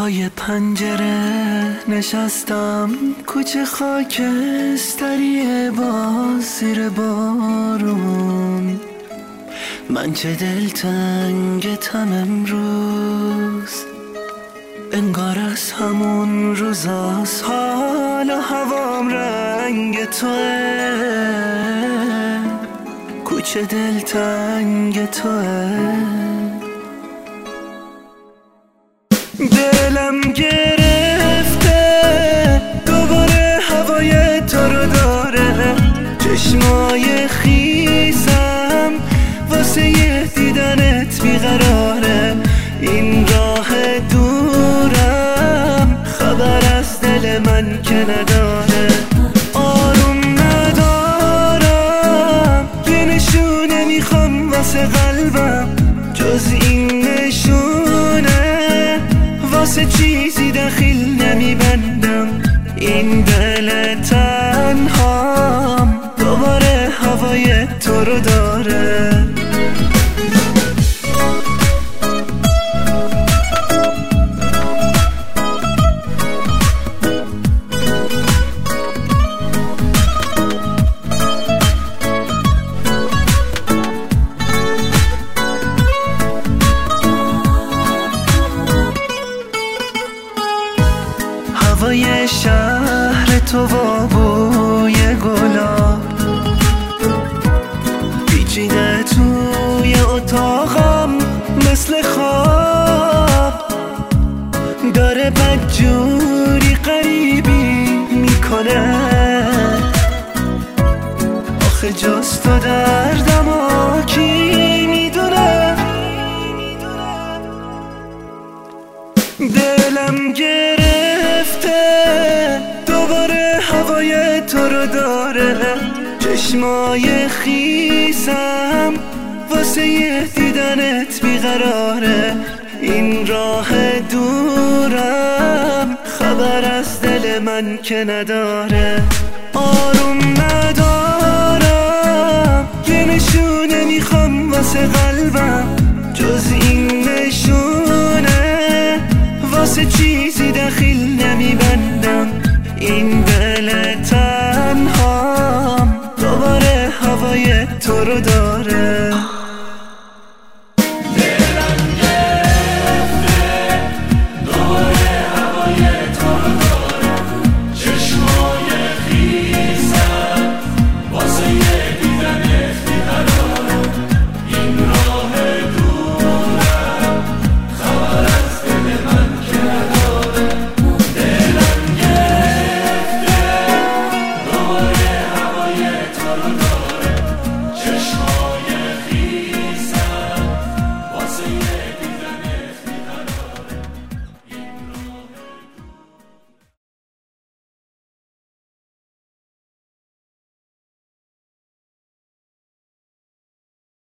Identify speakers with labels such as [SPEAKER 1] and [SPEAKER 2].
[SPEAKER 1] پای پنجره نشستم، کوچه خاکستریه باز زیر بارون. من چه دلتنگتم امروز، انگار از همون روزاست، حال و هوام رنگ توه، کوچه دلتنگ توه. دلم گرفته دوباره هوای تو رو داره، چشمای خیسم واسه یه دیدنت بیقراره. این راه دورم خبر از دل من که نداره، آروم ندارم، یه نشونه میخوام واسه قلبم، جز این نشونه واسه چیزی دخیل نمیبندم. این دل تنهام دوباره هوای تو رو داره. هوای شهر تو و بوی گلاب پیچیده توی اتاقم مثل خواب، داره بدجوری غریبی میکنه. آخه جز تو دردم و کی میدونه. دلم گرفته دوباره هوای تو رو داره، چشمای خیسم واسه یه دیدنت بیقراره. این راه دورم خبر از دل من که نداره، آروم ندارم، یه نشونه میخوام واسه قلبم، جز این نشونه واسه چیزی دخیل نمیبندم. این دل تنهام دوباره هوای تو رو داره.